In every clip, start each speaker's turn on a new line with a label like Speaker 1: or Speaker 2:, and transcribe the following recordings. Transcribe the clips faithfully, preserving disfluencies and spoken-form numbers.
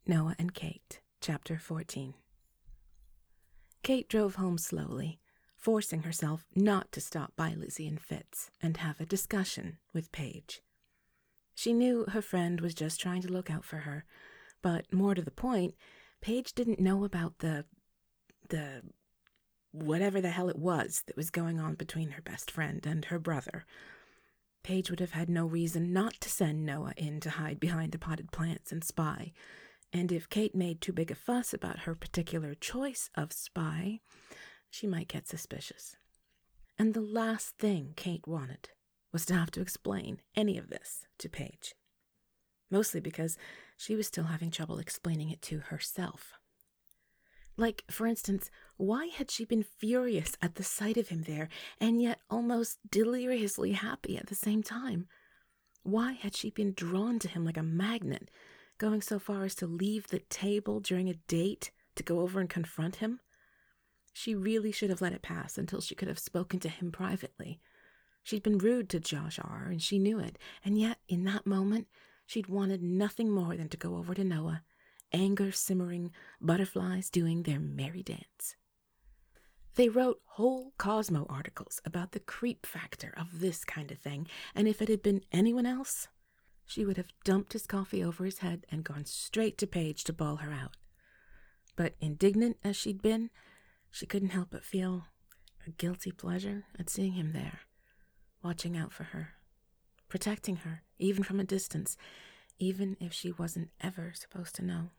Speaker 1: Noah and Kate, Chapter fourteen. Kate drove home slowly, forcing herself not to stop by Lizzie and Fitz and have a discussion with Paige. She knew her friend was just trying to look out for her, but more to the point, Paige didn't know about the... the... whatever the hell it was that was going on between her best friend and her brother. Paige would have had no reason not to send Noah in to hide behind the potted plants and spy, and if Kate made too big a fuss about her particular choice of spy, she might get suspicious. And the last thing Kate wanted was to have to explain any of this to Paige, mostly because she was still having trouble explaining it to herself. Like, for instance, why had she been furious at the sight of him there, and yet almost deliriously happy at the same time? Why had she been drawn to him like a magnet, going so far as to leave the table during a date to go over and confront him? She really should have let it pass until she could have spoken to him privately. She'd been rude to Josh R., and she knew it, and yet, in that moment, she'd wanted nothing more than to go over to Noah, anger simmering, butterflies doing their merry dance. They wrote whole Cosmo articles about the creep factor of this kind of thing, and if it had been anyone else, she would have dumped his coffee over his head and gone straight to Paige to bawl her out. But indignant as she'd been, she couldn't help but feel a guilty pleasure at seeing him there, watching out for her, protecting her, even from a distance, even if she wasn't ever supposed to know.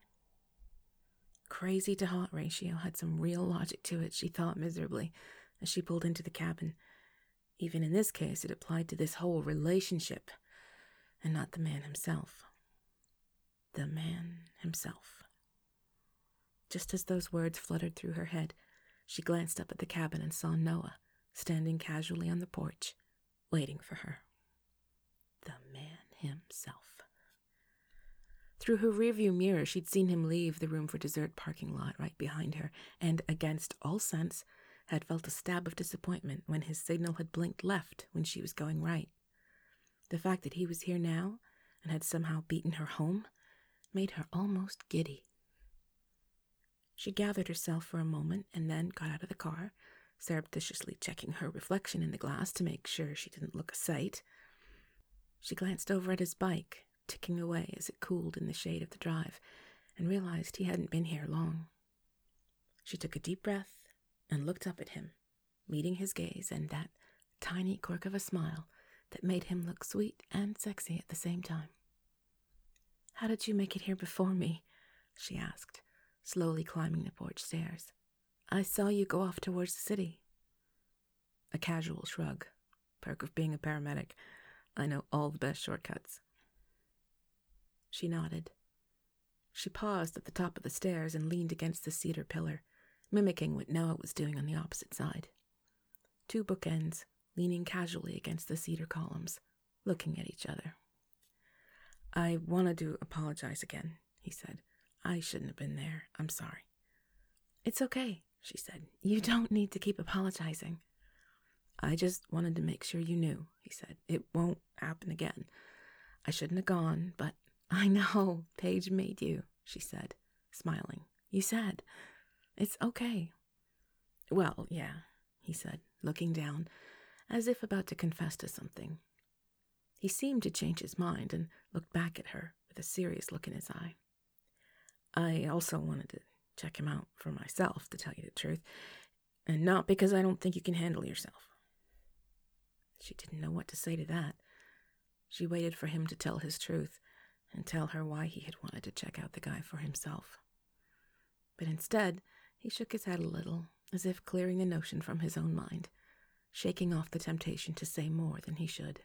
Speaker 1: Crazy to hot ratio had some real logic to it, she thought miserably, as she pulled into the cabin. Even in this case, it applied to this whole relationship, and not the man himself. The man himself. Just as those words fluttered through her head, she glanced up at the cabin and saw Noah, standing casually on the porch, waiting for her. The man himself. Through her rearview mirror, she'd seen him leave the room for dessert parking lot right behind her, and, against all sense, had felt a stab of disappointment when his signal had blinked left when she was going right. The fact that he was here now, and had somehow beaten her home, made her almost giddy. She gathered herself for a moment and then got out of the car, surreptitiously checking her reflection in the glass to make sure she didn't look a sight. She glanced over at his bike, ticking away as it cooled in the shade of the drive, and realized he hadn't been here long. She took a deep breath and looked up at him, meeting his gaze and that tiny quirk of a smile that made him look sweet and sexy at the same time. "How did you make it here before me?" she asked, slowly climbing the porch stairs. "I saw you go off towards the city." A casual shrug. Perk of being a paramedic. I know all the best shortcuts. She nodded. She paused at the top of the stairs and leaned against the cedar pillar, mimicking what Noah was doing on the opposite side. Two bookends, leaning casually against the cedar columns, looking at each other. "I wanted to apologize again," he said. "I shouldn't have been there. I'm sorry." "It's okay," she said. "You don't need to keep apologizing." "I just wanted to make sure you knew," he said. "It won't happen again. I shouldn't have gone, but..." "I know, Paige made you," she said, smiling. "You said. It's okay." "Well, yeah," he said, looking down, as if about to confess to something. He seemed to change his mind and looked back at her with a serious look in his eye. "I also wanted to check him out for myself, to tell you the truth, and not because I don't think you can handle yourself." She didn't know what to say to that. She waited for him to tell his truth and tell her why he had wanted to check out the guy for himself. But instead, he shook his head a little, as if clearing the notion from his own mind, shaking off the temptation to say more than he should.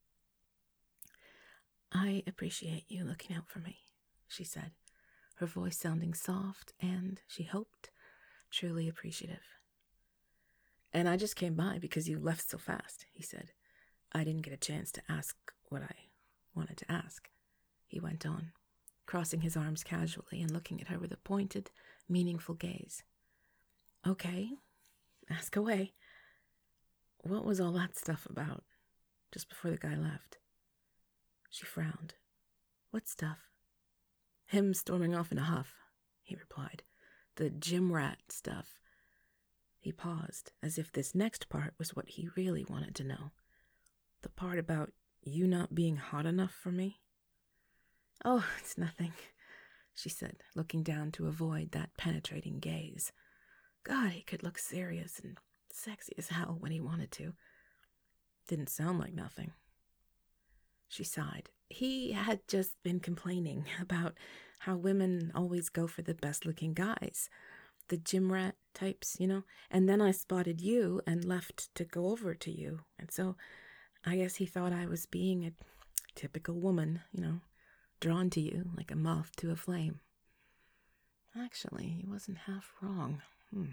Speaker 1: "I appreciate you looking out for me," she said, her voice sounding soft and, she hoped, truly appreciative. "And I just came by because you left so fast," he said. "I didn't get a chance to ask what I wanted to ask," he went on, crossing his arms casually and looking at her with a pointed, meaningful gaze. "Okay, ask away. What was all that stuff about, just before the guy left?" She frowned. "What stuff?" Him storming off in a huff, he replied. The gym rat stuff. He paused, as if this next part was what he really wanted to know. The part about you not being hot enough for me? Oh, it's nothing, she said, looking down to avoid that penetrating gaze. God, he could look serious and sexy as hell when he wanted to. Didn't sound like nothing. She sighed. He had just been complaining about how women always go for the best-looking guys, the gym rat types, you know, and then I spotted you and left to go over to you, and so I guess he thought I was being a typical woman, you know, drawn to you like a moth to a flame. Actually, he wasn't half wrong. Hmm.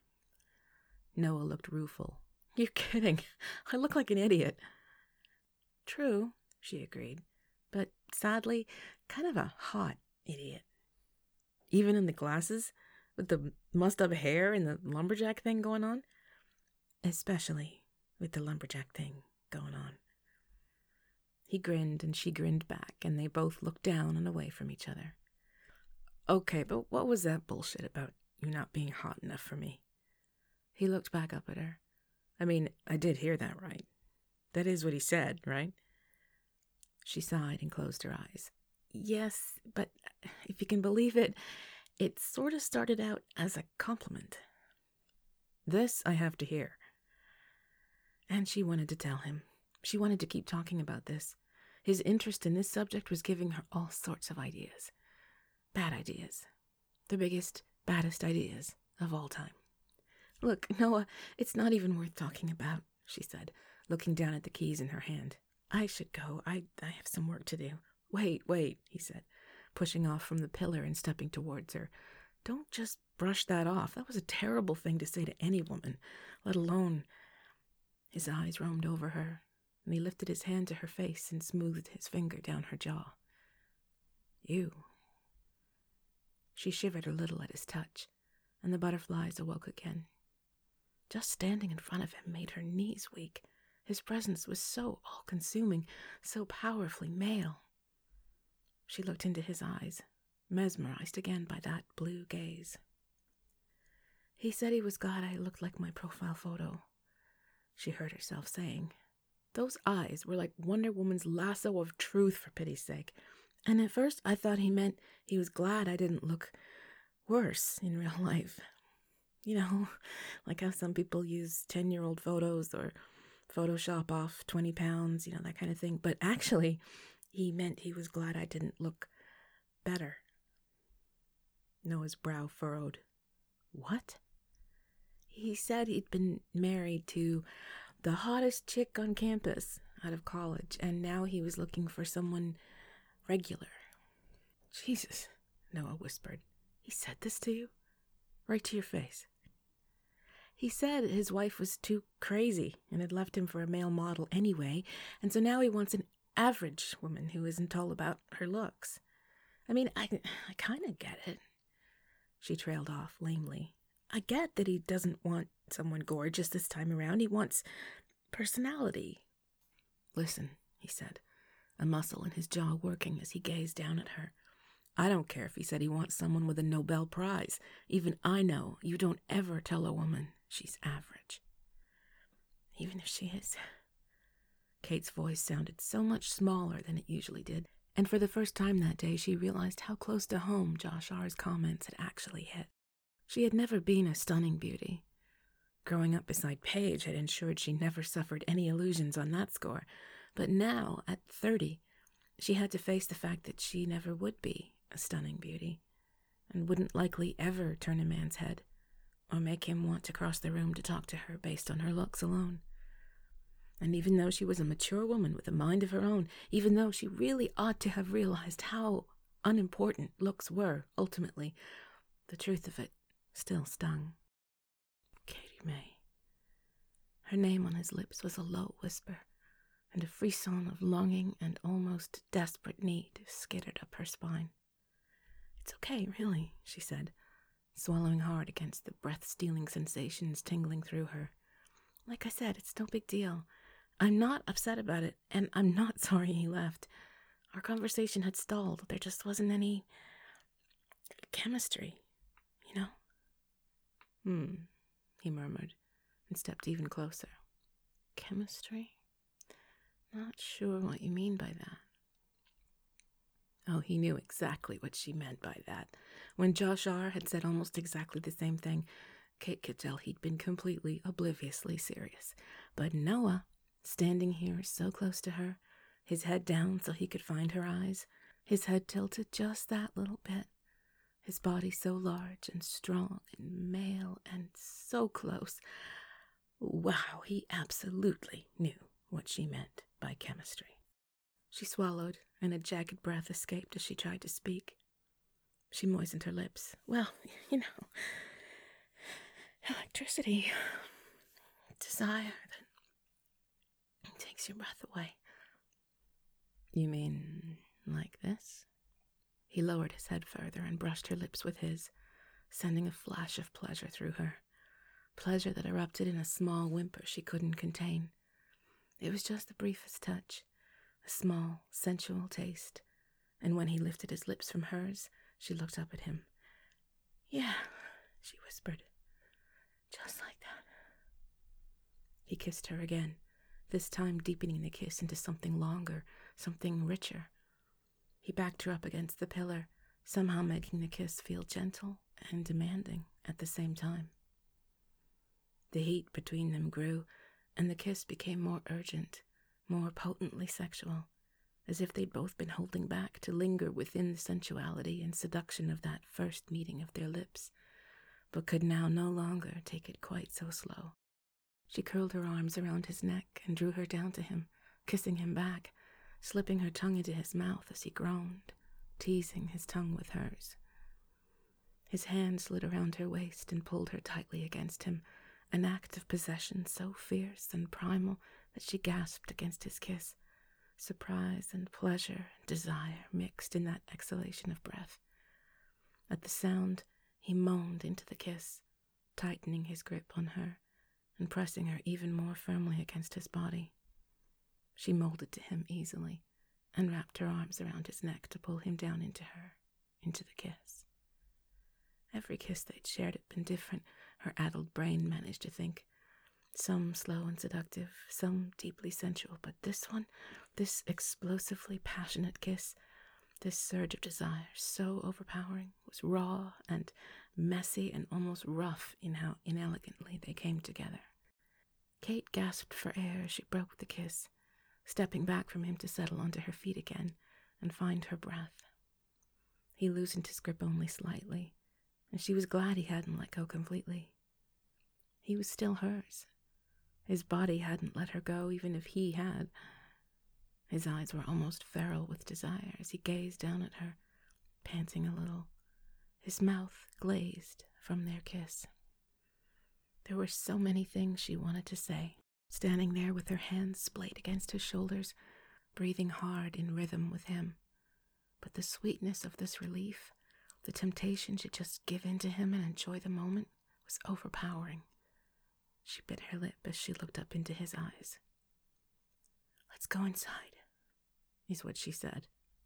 Speaker 1: Noah looked rueful. You're kidding. I look like an idiot. True, she agreed, but sadly, kind of a hot idiot. Even in the glasses, with the mussed-up hair and the lumberjack thing going on? Especially with the lumberjack thing going on. He grinned and she grinned back, and they both looked down and away from each other. Okay, but what was that bullshit about you not being hot enough for me? He looked back up at her. I mean, I did hear that right. That is what he said, right? She sighed and closed her eyes. Yes, but if you can believe it, it sort of started out as a compliment. This I have to hear. And she wanted to tell him. She wanted to keep talking about this. His interest in this subject was giving her all sorts of ideas. Bad ideas. The biggest, baddest ideas of all time. Look, Noah, it's not even worth talking about, she said, looking down at the keys in her hand. I should go. I, I have some work to do. Wait, wait, he said, pushing off from the pillar and stepping towards her. Don't just brush that off. That was a terrible thing to say to any woman, let alone... His eyes roamed over her, and he lifted his hand to her face and smoothed his finger down her jaw. You. She shivered a little at his touch, and the butterflies awoke again. Just standing in front of him made her knees weak. His presence was so all-consuming, so powerfully male. She looked into his eyes, mesmerized again by that blue gaze. He said he was glad I looked like my profile photo, she heard herself saying. Those eyes were like Wonder Woman's lasso of truth, for pity's sake. And at first I thought he meant he was glad I didn't look worse in real life. You know, like how some people use ten-year-old photos or Photoshop off twenty pounds, you know, that kind of thing. But actually, he meant he was glad I didn't look better. Noah's brow furrowed. What? He said he'd been married to the hottest chick on campus out of college, and now he was looking for someone regular. Jesus, Noah whispered. He said this to you? Right to your face. He said his wife was too crazy and had left him for a male model anyway, and so now he wants an average woman who isn't all about her looks. I mean, I, I kind of get it. She trailed off lamely. I get that he doesn't want someone gorgeous this time around. He wants personality. Listen, he said, a muscle in his jaw working as he gazed down at her. I don't care if he said he wants someone with a Nobel Prize. Even I know you don't ever tell a woman she's average. Even if she is. Kate's voice sounded so much smaller than it usually did, and for the first time that day she realized how close to home Josh R's comments had actually hit. She had never been a stunning beauty. Growing up beside Paige had ensured she never suffered any illusions on that score, but now, at thirty, she had to face the fact that she never would be a stunning beauty, and wouldn't likely ever turn a man's head, or make him want to cross the room to talk to her based on her looks alone. And even though she was a mature woman with a mind of her own, even though she really ought to have realized how unimportant looks were, ultimately, the truth of it still stung. Katie May. Her name on his lips was a low whisper, and a frisson of longing and almost desperate need skittered up her spine. It's okay, really, she said, swallowing hard against the breath-stealing sensations tingling through her. Like I said, it's no big deal. I'm not upset about it, and I'm not sorry he left. Our conversation had stalled. There just wasn't any chemistry, you know? Hmm, he murmured and stepped even closer. Chemistry? Not sure what you mean by that. Oh, he knew exactly what she meant by that. When Josh R. had said almost exactly the same thing, Kate could tell he'd been completely, obliviously serious. But Noah, standing here so close to her, his head down so he could find her eyes, his head tilted just that little bit, his body so large and strong and male and so close. Wow, he absolutely knew what she meant by chemistry. She swallowed, and a jagged breath escaped as she tried to speak. She moistened her lips. Well, you know, electricity, desire that takes your breath away. You mean like this? He lowered his head further and brushed her lips with his, sending a flash of pleasure through her. Pleasure that erupted in a small whimper she couldn't contain. It was just the briefest touch, a small, sensual taste, and when he lifted his lips from hers, she looked up at him. Yeah, she whispered, just like that. He kissed her again, this time deepening the kiss into something longer, something richer. He backed her up against the pillar, somehow making the kiss feel gentle and demanding at the same time. The heat between them grew, and the kiss became more urgent, more potently sexual, as if they'd both been holding back to linger within the sensuality and seduction of that first meeting of their lips, but could now no longer take it quite so slow. She curled her arms around his neck and drew her down to him, kissing him back, slipping her tongue into his mouth as he groaned, teasing his tongue with hers. His hand slid around her waist and pulled her tightly against him, an act of possession so fierce and primal that she gasped against his kiss, surprise and pleasure and desire mixed in that exhalation of breath. At the sound, he moaned into the kiss, tightening his grip on her and pressing her even more firmly against his body. She molded to him easily and wrapped her arms around his neck to pull him down into her, into the kiss. Every kiss they'd shared had been different, her addled brain managed to think. Some slow and seductive, some deeply sensual, but this one, this explosively passionate kiss, this surge of desire, so overpowering, was raw and messy and almost rough in how inelegantly they came together. Kate gasped for air as she broke the kiss, stepping back from him to settle onto her feet again and find her breath. He loosened his grip only slightly, and she was glad he hadn't let go completely. He was still hers. His body hadn't let her go, even if he had. His eyes were almost feral with desire as he gazed down at her, panting a little, his mouth glazed from their kiss. There were so many things she wanted to say, standing there with her hands splayed against his shoulders, breathing hard in rhythm with him. But the sweetness of this relief, the temptation to just give in to him and enjoy the moment, was overpowering. She bit her lip as she looked up into his eyes. "Let's go inside," is what she said.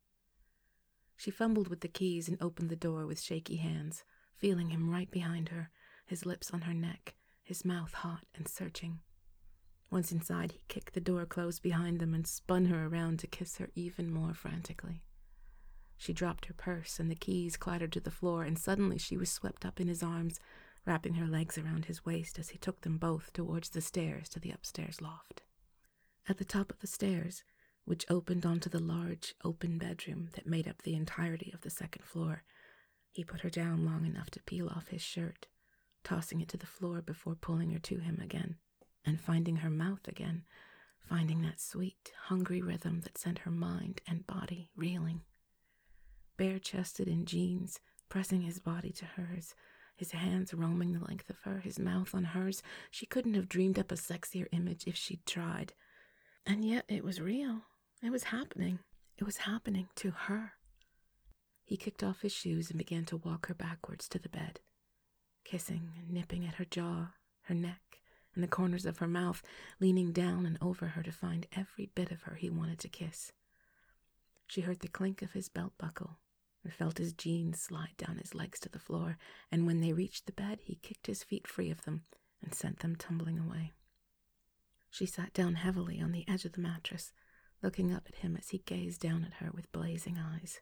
Speaker 1: She fumbled with the keys and opened the door with shaky hands, feeling him right behind her, his lips on her neck, his mouth hot and searching. Once inside, he kicked the door closed behind them and spun her around to kiss her even more frantically. She dropped her purse and the keys clattered to the floor, and suddenly she was swept up in his arms, wrapping her legs around his waist as he took them both towards the stairs to the upstairs loft. At the top of the stairs, which opened onto the large, open bedroom that made up the entirety of the second floor, he put her down long enough to peel off his shirt, tossing it to the floor before pulling her to him again, and finding her mouth again, finding that sweet, hungry rhythm that sent her mind and body reeling. Bare-chested in jeans, pressing his body to hers, his hands roaming the length of her, his mouth on hers, she couldn't have dreamed up a sexier image if she'd tried. And yet it was real. It was happening. It was happening to her. He kicked off his shoes and began to walk her backwards to the bed, kissing and nipping at her jaw, her neck, and the corners of her mouth, leaning down and over her to find every bit of her he wanted to kiss. She heard the clink of his belt buckle and felt his jeans slide down his legs to the floor, and when they reached the bed, he kicked his feet free of them and sent them tumbling away. She sat down heavily on the edge of the mattress, looking up at him as he gazed down at her with blazing eyes.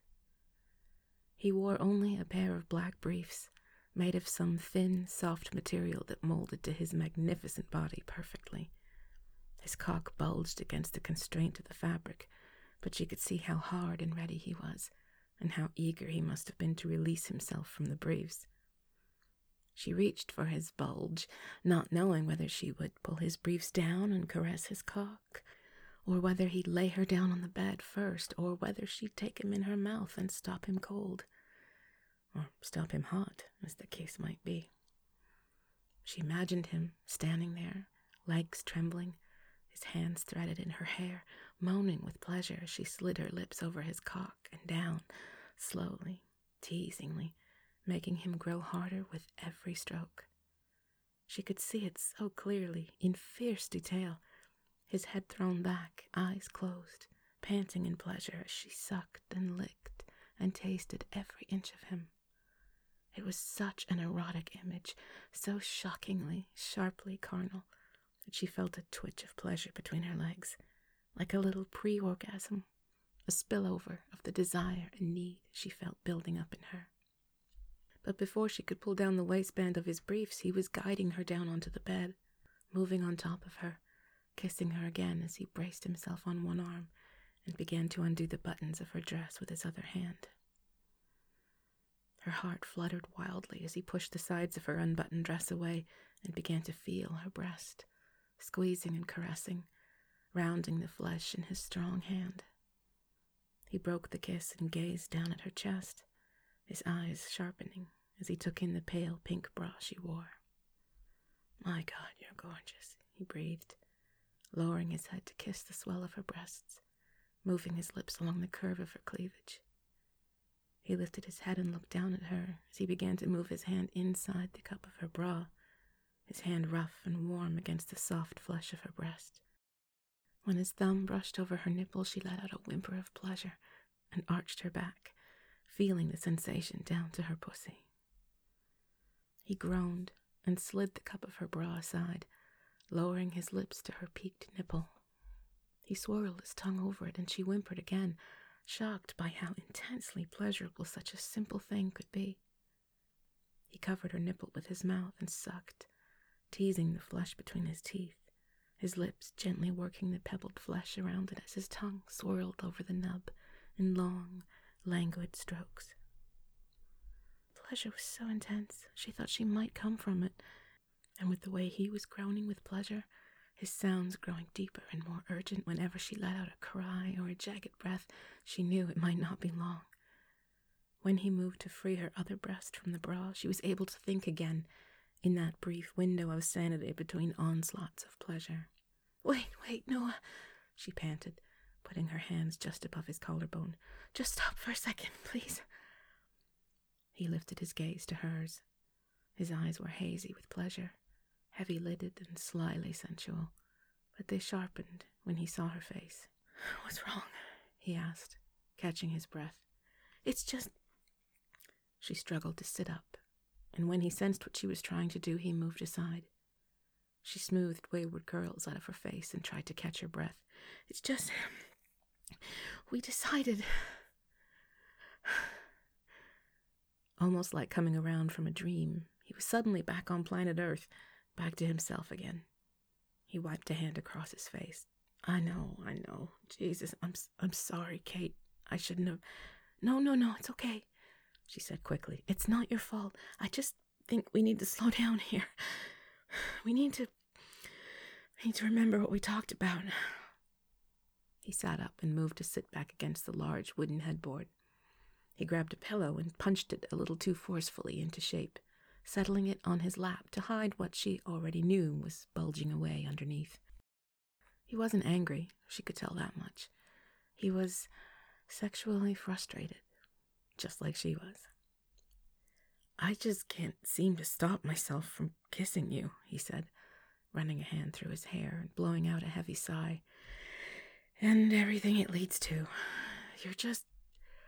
Speaker 1: He wore only a pair of black briefs, made of some thin, soft material that molded to his magnificent body perfectly. His cock bulged against the constraint of the fabric, but she could see how hard and ready he was, and how eager he must have been to release himself from the briefs. She reached for his bulge, not knowing whether she would pull his briefs down and caress his cock, or whether he'd lay her down on the bed first, or whether she'd take him in her mouth and stop him cold, or stop him hot, as the case might be. She imagined him standing there, legs trembling, his hands threaded in her hair, moaning with pleasure as she slid her lips over his cock and down, slowly, teasingly, making him grow harder with every stroke. She could see it so clearly, in fierce detail, his head thrown back, eyes closed, panting in pleasure as she sucked and licked and tasted every inch of him. It was such an erotic image, so shockingly, sharply carnal, that she felt a twitch of pleasure between her legs, like a little pre-orgasm, a spillover of the desire and need she felt building up in her. But before she could pull down the waistband of his briefs, he was guiding her down onto the bed, moving on top of her, kissing her again as he braced himself on one arm and began to undo the buttons of her dress with his other hand. Her heart fluttered wildly as he pushed the sides of her unbuttoned dress away and began to feel her breast, squeezing and caressing, rounding the flesh in his strong hand. He broke the kiss and gazed down at her chest, his eyes sharpening as he took in the pale pink bra she wore. "My God, you're gorgeous," he breathed, lowering his head to kiss the swell of her breasts, moving his lips along the curve of her cleavage. He lifted his head and looked down at her as he began to move his hand inside the cup of her bra, his hand rough and warm against the soft flesh of her breast. When his thumb brushed over her nipple, she let out a whimper of pleasure and arched her back, feeling the sensation down to her pussy. He groaned and slid the cup of her bra aside, lowering his lips to her peaked nipple. He swirled his tongue over it, and she whimpered again, shocked by how intensely pleasurable such a simple thing could be. He covered her nipple with his mouth and sucked, teasing the flesh between his teeth, his lips gently working the pebbled flesh around it as his tongue swirled over the nub in long, languid strokes. The pleasure was so intense, she thought she might come from it, and with the way he was groaning with pleasure, his sounds growing deeper and more urgent whenever she let out a cry or a jagged breath, she knew it might not be long. When he moved to free her other breast from the bra, she was able to think again, in that brief window of sanity between onslaughts of pleasure. "Wait, wait, Noah," she panted, putting her hands just above his collarbone. "Just stop for a second, please." He lifted his gaze to hers. His eyes were hazy with pleasure, heavy-lidded and slyly sensual, but they sharpened when he saw her face. "What's wrong?" he asked, catching his breath. "It's just—" She struggled to sit up, and when he sensed what she was trying to do, he moved aside. She smoothed wayward curls out of her face and tried to catch her breath. "It's just... we decided..." Almost like coming around from a dream, he was suddenly back on planet Earth, back to himself again. He wiped a hand across his face. "I know, I know. Jesus, I'm I'm sorry, Kate. I shouldn't have..." "No, no, no, it's okay," she said quickly. "It's not your fault. I just think we need to slow down here. We need to... we need to remember what we talked about." He sat up and moved to sit back against the large wooden headboard. He grabbed a pillow and punched it a little too forcefully into shape, settling it on his lap to hide what she already knew was bulging away underneath. He wasn't angry, she could tell that much. He was sexually frustrated, just like she was. "I just can't seem to stop myself from kissing you," he said, running a hand through his hair and blowing out a heavy sigh. "And everything it leads to. You're just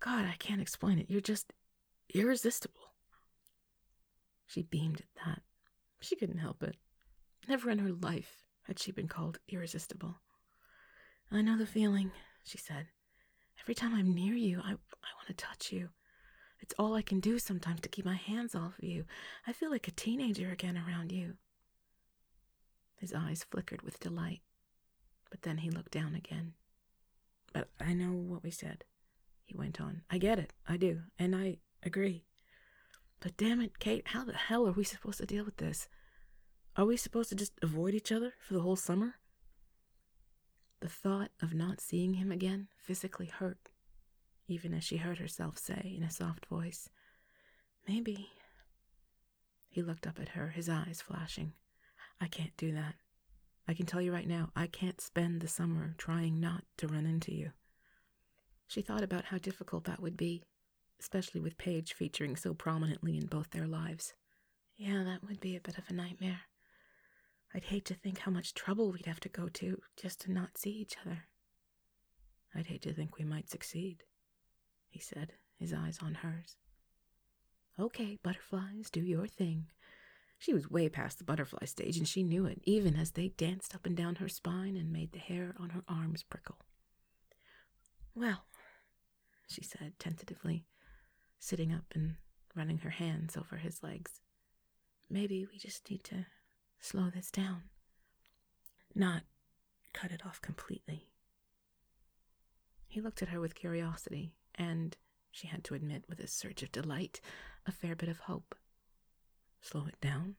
Speaker 1: God, I can't explain it. You're just irresistible. She beamed at that. She couldn't help it. Never in her life had she been called irresistible. I know the feeling, she said. Every time I'm near you, I, I want to touch you. It's all I can do sometimes to keep my hands off of you. I feel like a teenager again around you. His eyes flickered with delight, but then he looked down again. But I know what we said, he went on. I get it, I do, and I agree. But damn it, Kate, how the hell are we supposed to deal with this? Are we supposed to just avoid each other for the whole summer? The thought of not seeing him again physically hurt, even as she heard herself say in a soft voice, maybe. He looked up at her, his eyes flashing. I can't do that. I can tell you right now, I can't spend the summer trying not to run into you. She thought about how difficult that would be, especially with Paige featuring so prominently in both their lives. Yeah, that would be a bit of a nightmare. I'd hate to think how much trouble we'd have to go to just to not see each other. I'd hate to think we might succeed, he said, his eyes on hers. Okay, butterflies, do your thing. She was way past the butterfly stage, and she knew it, even as they danced up and down her spine and made the hair on her arms prickle. Well, she said tentatively, sitting up and running her hands over his legs. Maybe we just need to slow this down. Not cut it off completely. He looked at her with curiosity, and, she had to admit with a surge of delight, a fair bit of hope. Slow it down?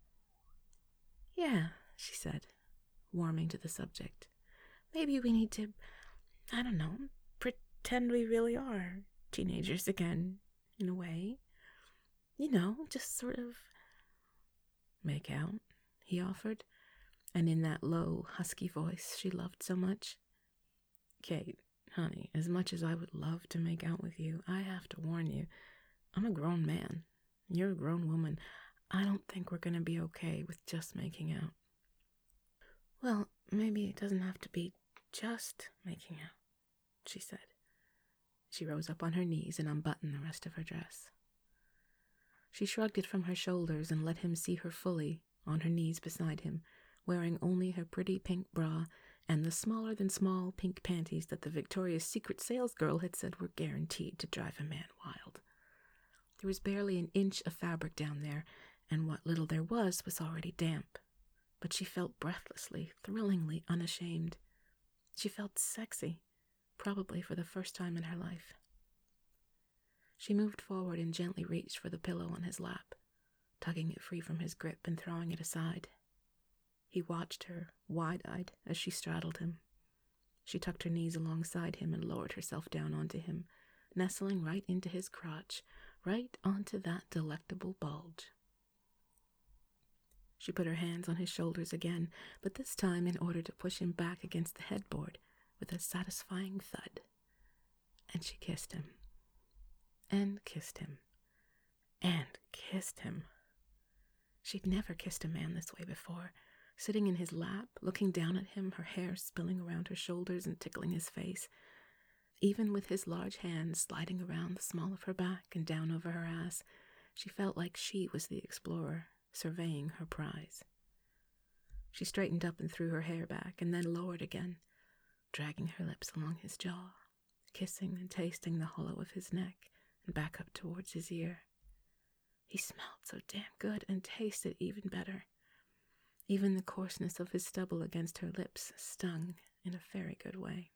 Speaker 1: Yeah, she said, warming to the subject. Maybe we need to, I don't know, pretend we really are teenagers again, in a way. You know, just sort of make out, he offered, and in that low, husky voice she loved so much. Kate, honey, as much as I would love to make out with you, I have to warn you, I'm a grown man. You're a grown woman. I don't think we're going to be okay with just making out. Well, maybe it doesn't have to be just making out, she said. She rose up on her knees and unbuttoned the rest of her dress. She shrugged it from her shoulders and let him see her fully, on her knees beside him, wearing only her pretty pink bra and the smaller-than-small pink panties that the Victoria's Secret salesgirl had said were guaranteed to drive a man wild. There was barely an inch of fabric down there, and what little there was was already damp. But she felt breathlessly, thrillingly unashamed. She felt sexy, probably for the first time in her life. She moved forward and gently reached for the pillow on his lap, tugging it free from his grip and throwing it aside. He watched her, wide-eyed, as she straddled him. She tucked her knees alongside him and lowered herself down onto him, nestling right into his crotch, right onto that delectable bulge. She put her hands on his shoulders again, but this time in order to push him back against the headboard with a satisfying thud. And she kissed him. And kissed him. And kissed him. She'd never kissed a man this way before, sitting in his lap, looking down at him, her hair spilling around her shoulders and tickling his face. Even with his large hands sliding around the small of her back and down over her ass, she felt like she was the explorer, surveying her prize. She straightened up and threw her hair back, and then lowered again, dragging her lips along his jaw, kissing and tasting the hollow of his neck, and back up towards his ear. He smelled so damn good and tasted even better. Even the coarseness of his stubble against her lips stung in a very good way.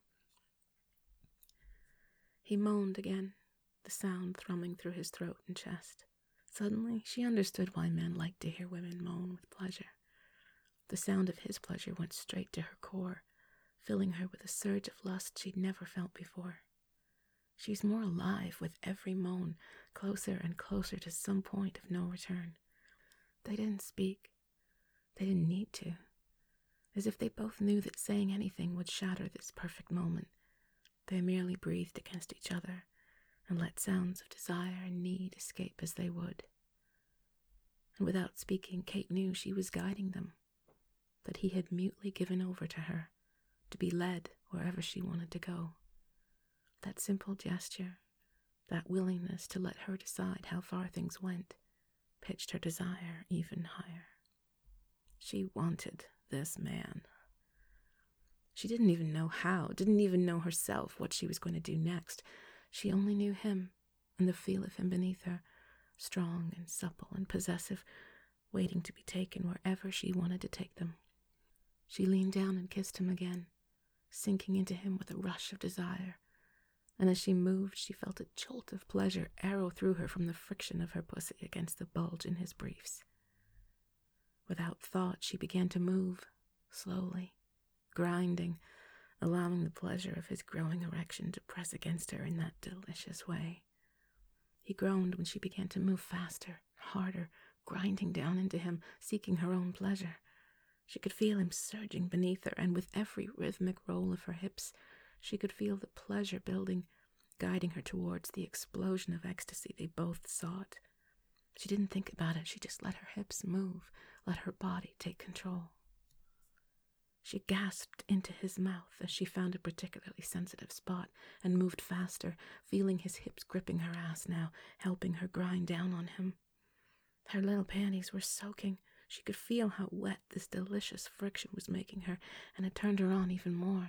Speaker 1: He moaned again, the sound thrumming through his throat and chest. Suddenly, she understood why men liked to hear women moan with pleasure. The sound of his pleasure went straight to her core, filling her with a surge of lust she'd never felt before. She was more alive with every moan, closer and closer to some point of no return. They didn't speak. They didn't need to. As if they both knew that saying anything would shatter this perfect moment. They merely breathed against each other and let sounds of desire and need escape as they would. And without speaking, Kate knew she was guiding them, that he had mutely given over to her, to be led wherever she wanted to go. That simple gesture, that willingness to let her decide how far things went, pitched her desire even higher. She wanted this man. She didn't even know how, didn't even know herself what she was going to do next. She only knew him and the feel of him beneath her, strong and supple and possessive, waiting to be taken wherever she wanted to take them. She leaned down and kissed him again, sinking into him with a rush of desire, and as she moved, she felt a jolt of pleasure arrow through her from the friction of her pussy against the bulge in his briefs. Without thought, she began to move, slowly, grinding, allowing the pleasure of his growing erection to press against her in that delicious way. He groaned when she began to move faster, harder, grinding down into him, seeking her own pleasure. She could feel him surging beneath her, and with every rhythmic roll of her hips, she could feel the pleasure building, guiding her towards the explosion of ecstasy they both sought. She didn't think about it, she just let her hips move, let her body take control. She gasped into his mouth as she found a particularly sensitive spot and moved faster, feeling his hips gripping her ass now, helping her grind down on him. Her little panties were soaking. She could feel how wet this delicious friction was making her, and it turned her on even more.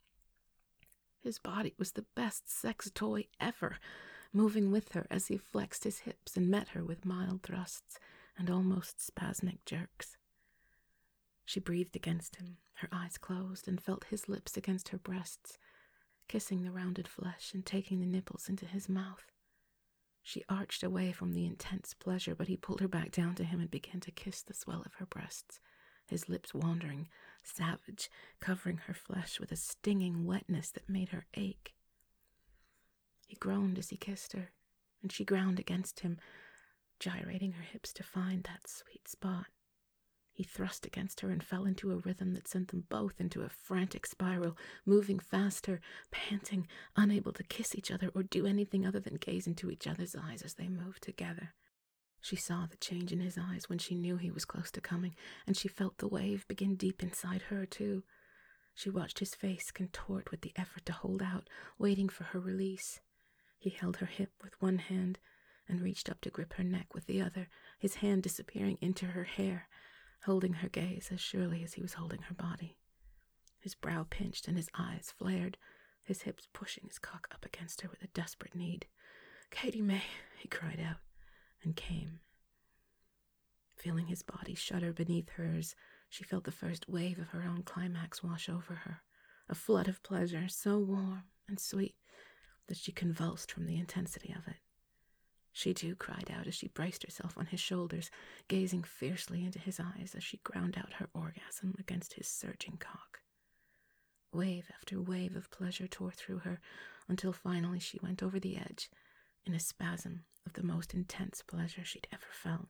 Speaker 1: His body was the best sex toy ever, moving with her as he flexed his hips and met her with mild thrusts and almost spasmic jerks. She breathed against him, her eyes closed, and felt his lips against her breasts, kissing the rounded flesh and taking the nipples into his mouth. She arched away from the intense pleasure, but he pulled her back down to him and began to kiss the swell of her breasts, his lips wandering, savage, covering her flesh with a stinging wetness that made her ache. He groaned as he kissed her, and she ground against him, gyrating her hips to find that sweet spot. He thrust against her and fell into a rhythm that sent them both into a frantic spiral, moving faster, panting, unable to kiss each other or do anything other than gaze into each other's eyes as they moved together. She saw the change in his eyes when she knew he was close to coming, and she felt the wave begin deep inside her, too. She watched his face contort with the effort to hold out, waiting for her release. He held her hip with one hand and reached up to grip her neck with the other, his hand disappearing into her hair, holding her gaze as surely as he was holding her body. His brow pinched and his eyes flared, his hips pushing his cock up against her with a desperate need. "Katie May," he cried out, and came. Feeling his body shudder beneath hers, she felt the first wave of her own climax wash over her, a flood of pleasure so warm and sweet that she convulsed from the intensity of it. She too cried out as she braced herself on his shoulders, gazing fiercely into his eyes as she ground out her orgasm against his surging cock. Wave after wave of pleasure tore through her, until finally she went over the edge in a spasm of the most intense pleasure she'd ever felt.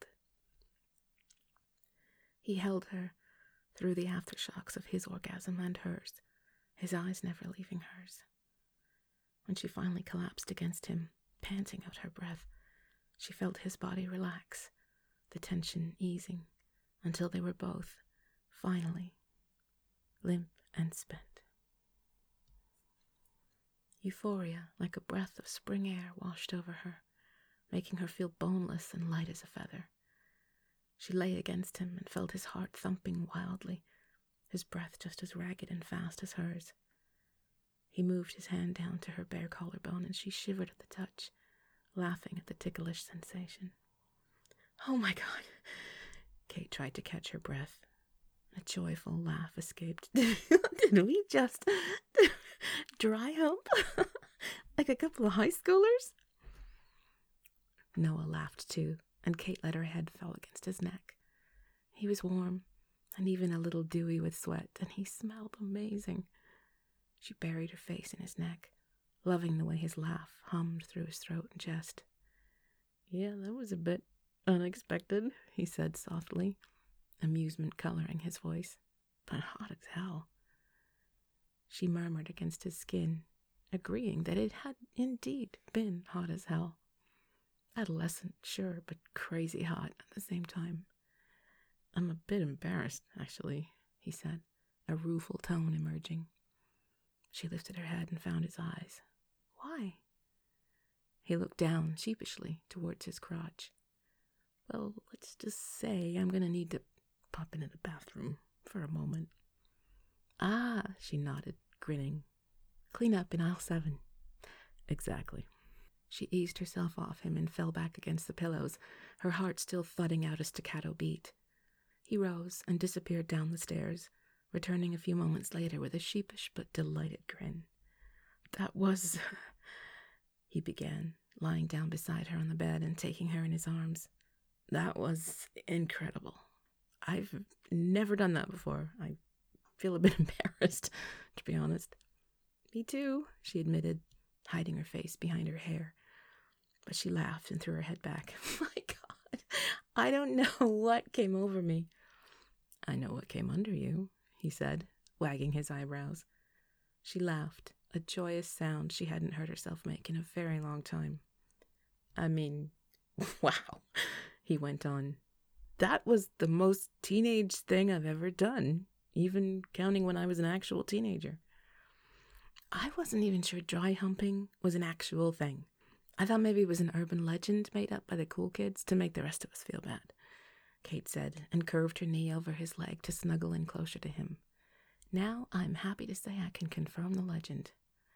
Speaker 1: He held her through the aftershocks of his orgasm and hers, his eyes never leaving hers. When she finally collapsed against him, panting out her breath, she felt his body relax, the tension easing, until they were both, finally, limp and spent. Euphoria, like a breath of spring air, washed over her, making her feel boneless and light as a feather. She lay against him and felt his heart thumping wildly, his breath just as ragged and fast as hers. He moved his hand down to her bare collarbone, and she shivered at the touch, laughing at the ticklish sensation. "Oh my God!" Kate tried to catch her breath. A joyful laugh escaped. Did we just dry hump? Like a couple of high schoolers? Noah laughed too, and Kate let her head fall against his neck. He was warm, and even a little dewy with sweat, and he smelled amazing. She buried her face in his neck, loving the way his laugh hummed through his throat and chest. "Yeah, that was a bit unexpected," he said softly, amusement coloring his voice. "But hot as hell." She murmured against his skin, agreeing that it had indeed been hot as hell. Adolescent, sure, but crazy hot at the same time. "I'm a bit embarrassed, actually," he said, a rueful tone emerging. She lifted her head and found his eyes. "Why?" He looked down sheepishly towards his crotch. Well, let's just say I'm going to need to pop into the bathroom for a moment. Ah, she nodded, grinning. Clean up in aisle seven. Exactly. She eased herself off him and fell back against the pillows, her heart still thudding out a staccato beat. He rose and disappeared down the stairs, returning a few moments later with a sheepish but delighted grin. That was... he began, lying down beside her on the bed and taking her in his arms. That was incredible. I've never done that before. I feel a bit embarrassed, to be honest. Me too, she admitted, hiding her face behind her hair. But she laughed and threw her head back. My God, I don't know what came over me. I know what came under you, he said, wagging his eyebrows. She laughed, a joyous sound she hadn't heard herself make in a very long time. I mean, wow, he went on. That was the most teenage thing I've ever done, even counting when I was an actual teenager. I wasn't even sure dry humping was an actual thing. I thought maybe it was an urban legend made up by the cool kids to make the rest of us feel bad, Kate said, and curved her knee over his leg to snuggle in closer to him. Now I'm happy to say I can confirm the legend.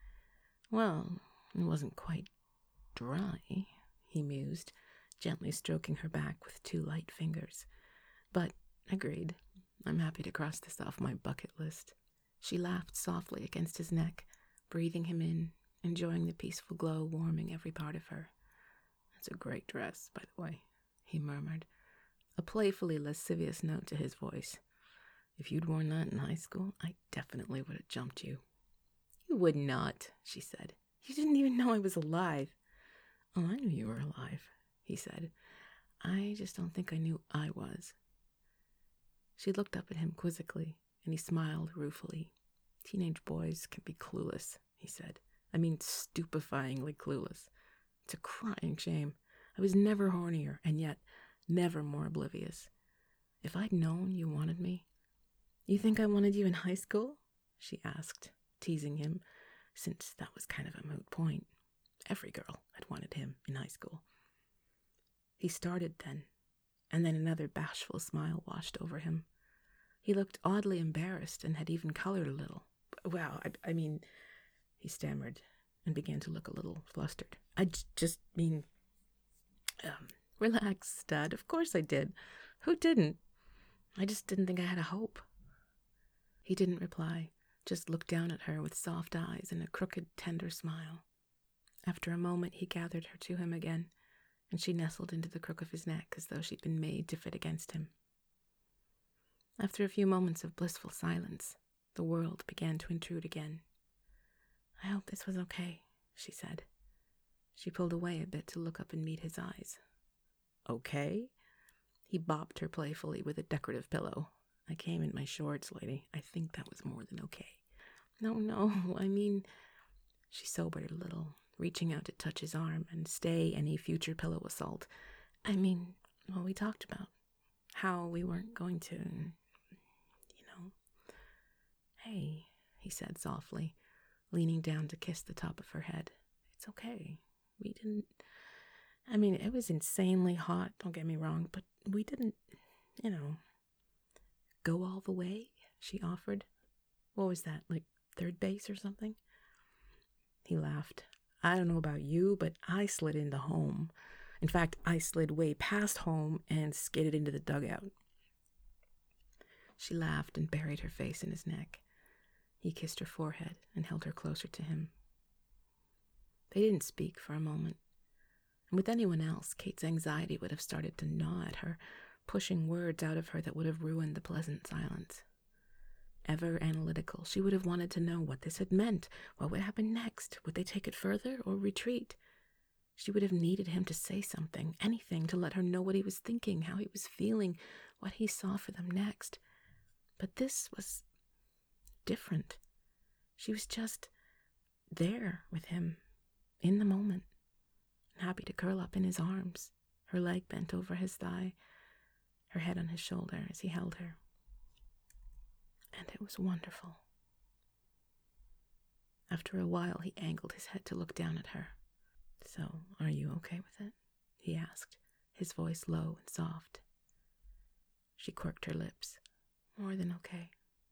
Speaker 1: Well, it wasn't quite dry, he mused, gently stroking her back with two light fingers. But, agreed, I'm happy to cross this off my bucket list. She laughed softly against his neck, breathing him in, enjoying the peaceful glow warming every part of her. That's a great dress, by the way, he murmured, a playfully lascivious note to his voice. If you'd worn that in high school, I definitely would have jumped you. You would not, she said. You didn't even know I was alive. Oh, I knew you were alive, he said. I just don't think I knew I was. She looked up at him quizzically, and he smiled ruefully. Teenage boys can be clueless, he said. I mean, stupefyingly clueless. It's a crying shame. I was never hornier, and yet never more oblivious. If I'd known you wanted me... You think I wanted you in high school? She asked, teasing him, since that was kind of a moot point. Every girl had wanted him in high school. He started then, and then another bashful smile washed over him. He looked oddly embarrassed and had even colored a little. Well, I, I mean, he stammered and began to look a little flustered. I j- just mean, um, relax, Dad. Of course I did. Who didn't? I just didn't think I had a hope. He didn't reply, just looked down at her with soft eyes and a crooked, tender smile. After a moment, he gathered her to him again, and she nestled into the crook of his neck as though she'd been made to fit against him. After a few moments of blissful silence, the world began to intrude again. I hope this was okay, she said. She pulled away a bit to look up and meet his eyes. Okay? He bopped her playfully with a decorative pillow. I came in my shorts, lady. I think that was more than okay. No, no, I mean... She sobered a little, reaching out to touch his arm and stay any future pillow assault. I mean, what we talked about. How we weren't going to... You know... Hey, he said softly, leaning down to kiss the top of her head. It's okay. We didn't... I mean, it was insanely hot, don't get me wrong, but we didn't, you know... Go all the way, she offered. What was that, like third base or something? He laughed. I don't know about you, but I slid into home. In fact, I slid way past home and skidded into the dugout. She laughed and buried her face in his neck. He kissed her forehead and held her closer to him. They didn't speak for a moment. And with anyone else, Kate's anxiety would have started to gnaw at her, pushing words out of her that would have ruined the pleasant silence. Ever analytical, she would have wanted to know what this had meant. What would happen next? Would they take it further or retreat? She would have needed him to say something, anything, to let her know what he was thinking, how he was feeling, what he saw for them next. But this was different. She was just there with him, in the moment, happy to curl up in his arms, her leg bent over his thigh, her head on his shoulder as he held her. And it was wonderful. After a while, he angled his head to look down at her. So, are you okay with it? He asked, his voice low and soft. She quirked her lips. More than okay.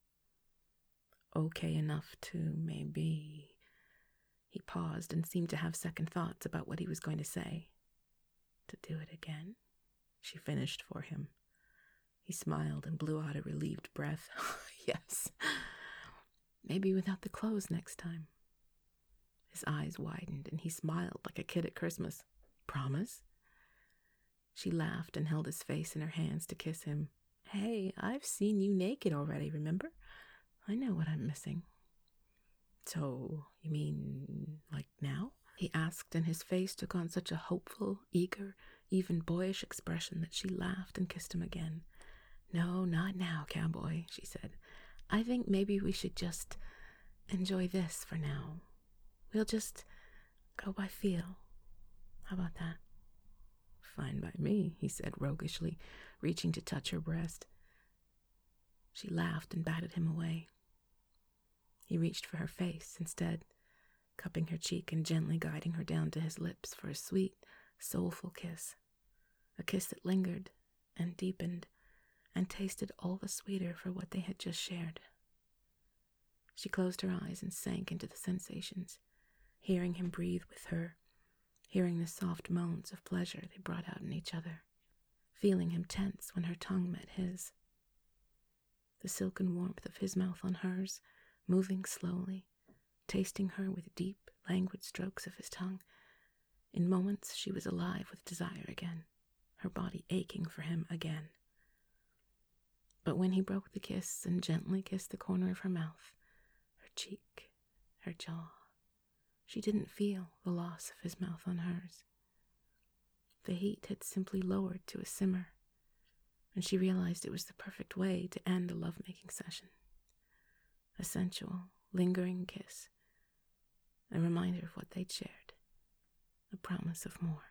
Speaker 1: Okay enough to maybe... He paused and seemed to have second thoughts about what he was going to say. To do it again? She finished for him. He smiled and blew out a relieved breath. Yes. Maybe without the clothes next time. His eyes widened and he smiled like a kid at Christmas. Promise? She laughed and held his face in her hands to kiss him. Hey, I've seen you naked already, remember? I know what I'm missing. So, you mean, like now? He asked, and his face took on such a hopeful, eager, even boyish expression that she laughed and kissed him again. No, not now, cowboy, she said. I think maybe we should just enjoy this for now. We'll just go by feel. How about that? Fine by me, he said roguishly, reaching to touch her breast. She laughed and batted him away. He reached for her face instead, cupping her cheek and gently guiding her down to his lips for a sweet, soulful kiss. A kiss that lingered and deepened and tasted all the sweeter for what they had just shared. She closed her eyes and sank into the sensations, hearing him breathe with her, hearing the soft moans of pleasure they brought out in each other, feeling him tense when her tongue met his. The silken warmth of his mouth on hers, moving slowly, tasting her with deep, languid strokes of his tongue. In moments she was alive with desire again, her body aching for him again. But when he broke the kiss and gently kissed the corner of her mouth, her cheek, her jaw, she didn't feel the loss of his mouth on hers. The heat had simply lowered to a simmer, and she realized it was the perfect way to end a love-making session. A sensual, lingering kiss, a reminder of what they'd shared, a promise of more.